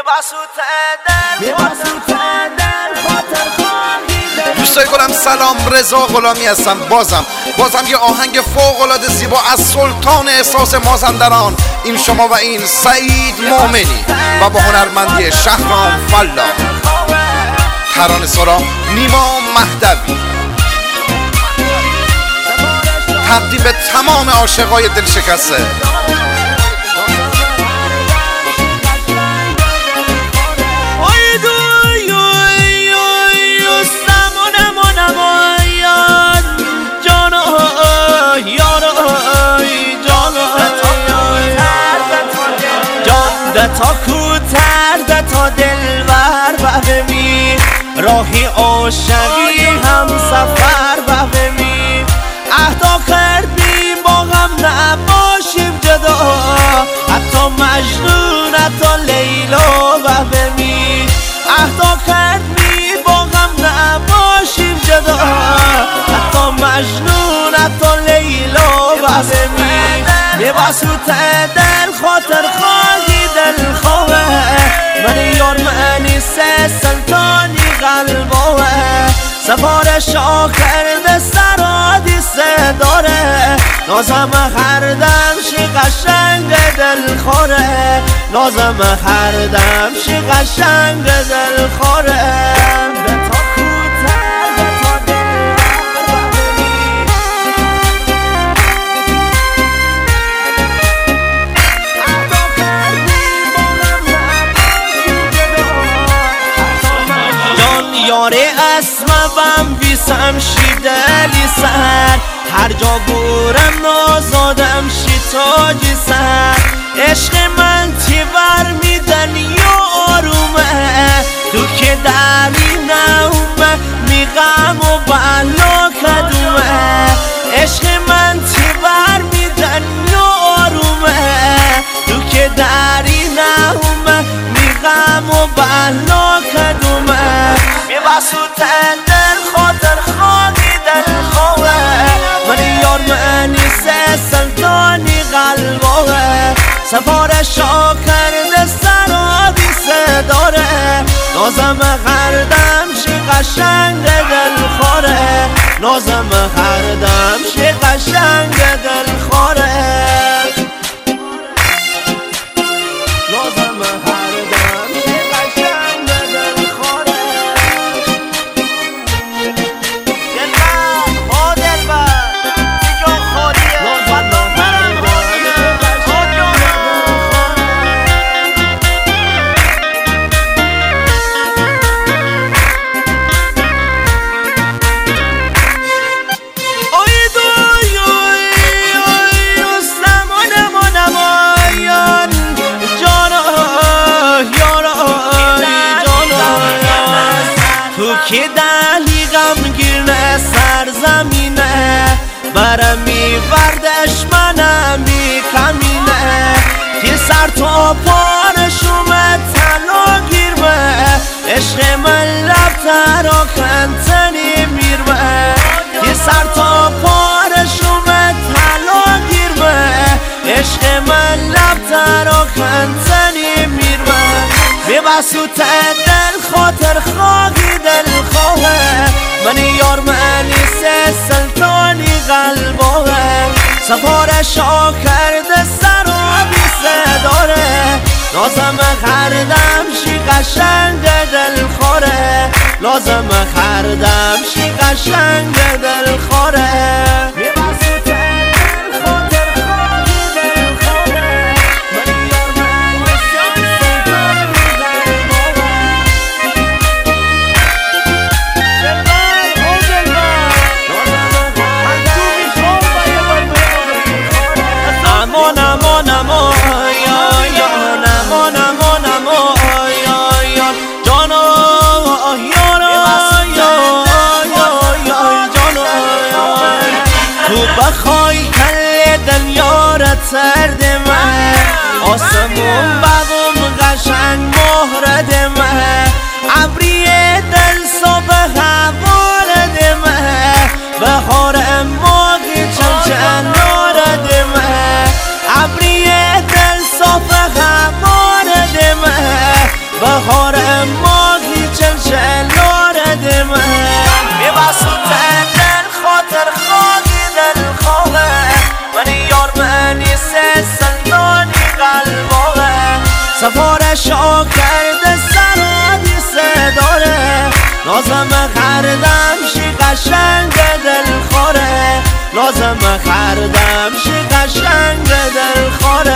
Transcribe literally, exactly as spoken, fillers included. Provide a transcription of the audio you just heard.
دوستای گلم سلام، رضا غلامی هستم. بازم بازم یه آهنگ فوق العاده زیبا از سلطان احساس مازندران، این شما و این سعید مومنی و با هنرمندی شهرام فلا، ترانه سرا نیما مهدوی، تقدیم به تمام عاشقای دل شکسته. تا کوتر ده تا دلبر بهمی راهی عاشقی هم سفر بهمی عهدا کردیم با هم نباشیم جدا، حتی مجنون حتی لیلا بهمی عهدا کردیم با هم نباشیم جدا، حتی مجنون حتی لیلا بهمی یه بسوت دل خاطر خواهی دل خواه من یار معنی سه سلطانی قلبوه سفار شاه کرده سرادی سه داره نازم هر دم شی قشنگ دل خوره نازم هر دم شی قشنگ دل خوره یاره اسمم بیسم شیدلی سر هر جا بورم نازادم شی تاجی سر عشق من تی بر میدن یا آرومه تو که دری نومه میغم و بلا کدومه عشق من تی بر میدن یا آرومه تو که دری نومه میغم و بلا کدومه بسوت دل خاطر خواهی دل خواه من یار معنی سه سلطانی قلبوه سفار شاه کرده سرابی سه داره نازم هر دم شی قشنگ دل خوره نازم هر دم شی قشنگ دل خوره نازم هر دم شی قشنگ دل خوره که دلی غمگیر نه سرزمینه برم میوردش منم میکمینه که سر تا پارش اومد تلا گیرمه عشق من لب ترا کنتنی میرمه که سر تا پارش اومد تلا گیرمه عشق من لب ترا کنتنی میرمه به بسوت دل خاطر خواهی دل خواه من یار معنی سه سلطانی قلبوه سفار شاه کرده سرابی سه داره نازم هر دم شی قشنگ دل خوره لازم هر دم شی قشنگ دل خوره بخوای کل دنیارت سرد من آسمون بغم قشنگ مهرد من عبری دل صبح حوالد من بخار اماغی چمچن نارد من عبری دل صبح حوالد من سفار شاکرد سرادی داره لازم خردم شی قشنگ دل خوره لازم خردم شی قشنگ دل خوره